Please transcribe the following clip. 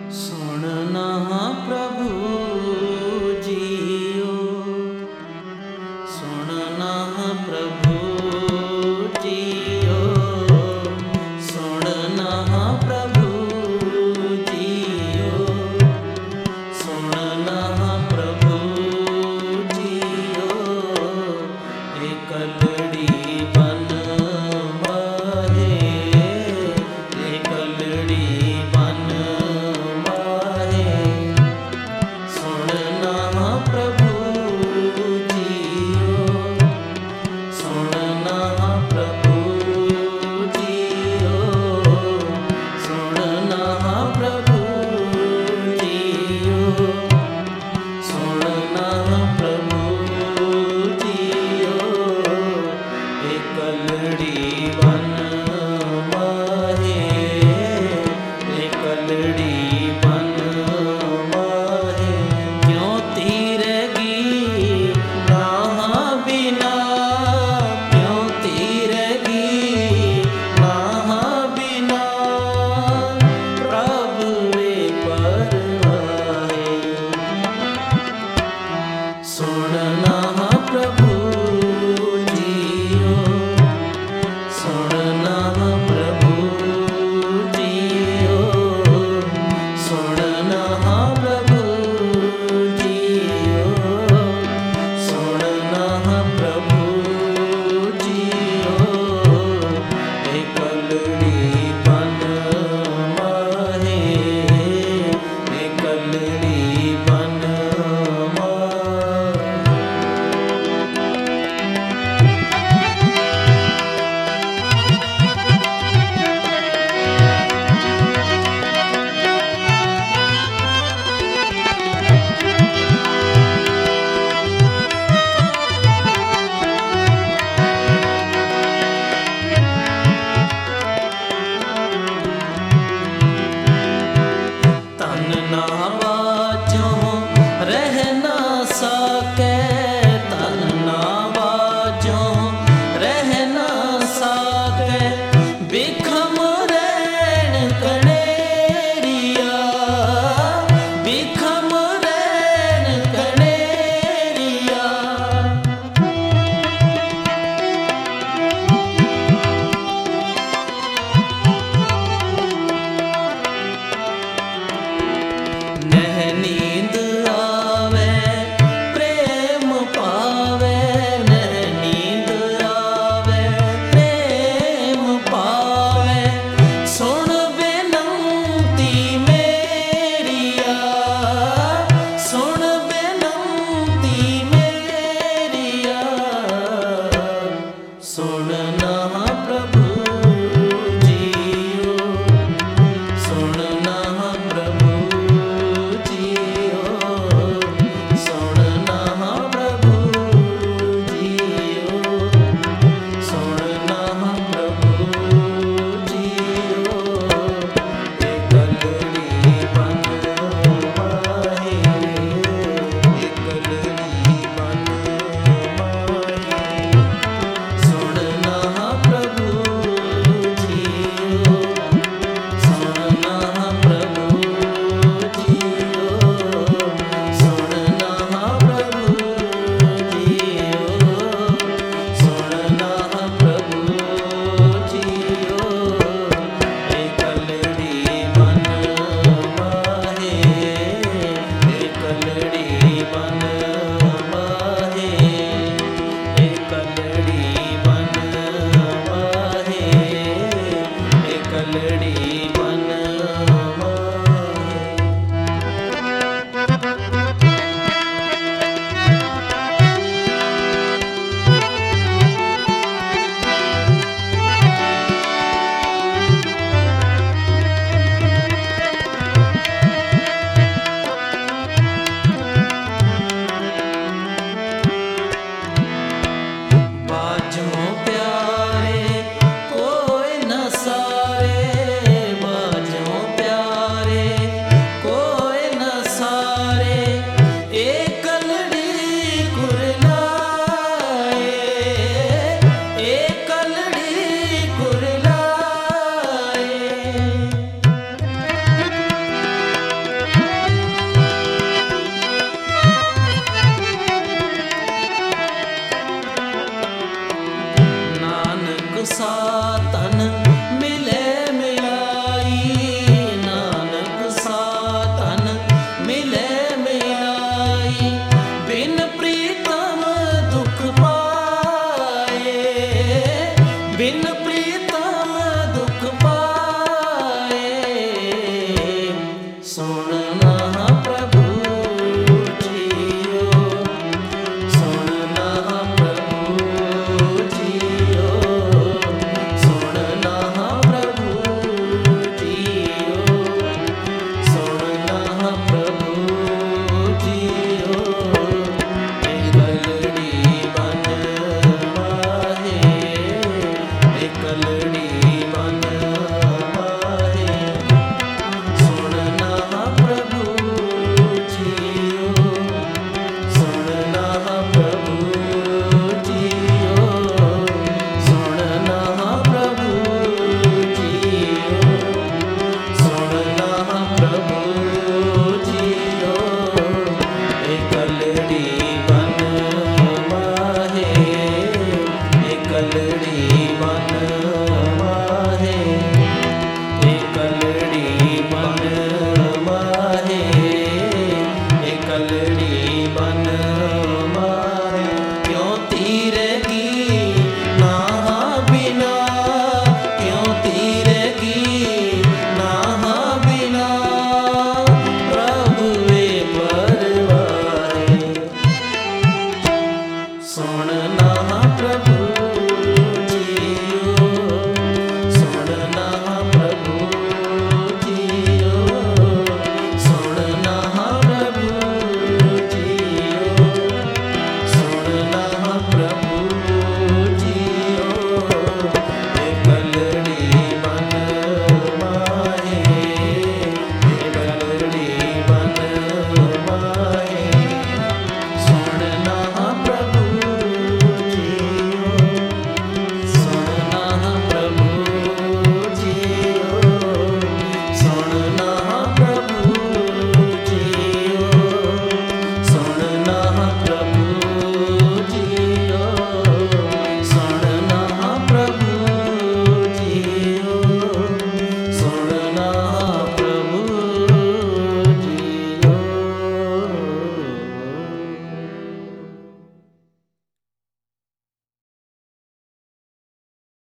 सुनना प्रभु जियो, सुनना प्रभु जियो, सुनना प्रभु जियो, सुनना प्रभु जियो। एक लड़ी बन माहे, एक लड़ी बन माहे, सुनना प्रभु जियो, सुनना प्रभु जियो, सुनना प्रभु जियो, सुनना प्रभु जियो। एक लड़ी बन माहे, एक लड़ी बन माहे, क्यों तीरगी राह बिना, क्यों तीरगी राह बिना, प्रभु वे परवाए। सुनना प्रभु जियो, सुनना प्रभु जियो, सुनना प्रभु जियो, सुनना प्रभु जियो। एक लड़ी बन माहे, एक लड़ी बन माहे। तन ना बाजों रह ना सके, तन ना बाजों रह ना सके, बिखम रैन कनेरिया, बिखम रैन कनेरिया। नह नींद आवे प्रेम पावे, नह नींद आवे प्रेम पावे, सुन बेनंती मेरिया, सुन बेनंती मेरिया। सुनना प्रभु जियो, सुनना प्रभु जियो, सुनना प्रभु जियो, सुनना प्रभु जियो। एक लड़ी बन माहे, एक लड़ी बन माहे, सुनना प्रभु जियो, सुनना प्रभु जियो, सुनना प्रभु जियो, सुनना प्रभु जियो। एक लड़ी बन माहे, एक लड़ी बन माहे, एक लड़ी बन माहे, एक लड़ी